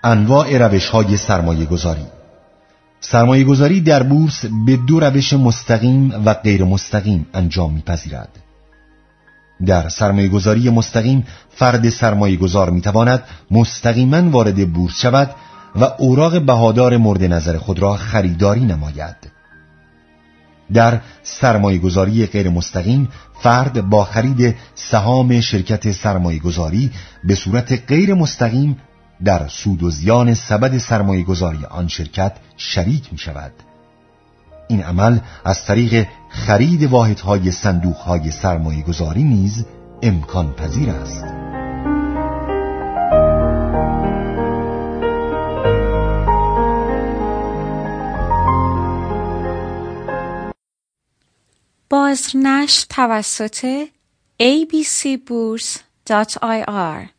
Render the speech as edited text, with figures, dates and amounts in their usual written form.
انواع روش‌های سرمایه‌گذاری. سرمایه‌گذاری در بورس به دو روش مستقیم و غیر مستقیم انجام می‌پذیرد. در سرمایه‌گذاری مستقیم فرد سرمایه‌گذار می‌تواند مستقیما وارد بورس شود و اوراق بهادار مورد نظر خود را خریداری نماید. در سرمایه‌گذاری غیر مستقیم فرد با خرید سهام شرکت سرمایه‌گذاری به صورت غیر مستقیم در سود و زیان سبد سرمایه‌گذاری آن شرکت شریک می‌شود. این عمل از طریق خرید واحدهای صندوق‌های سرمایه‌گذاری نیز امکان پذیر است. بازنشر توسط abcburs.ir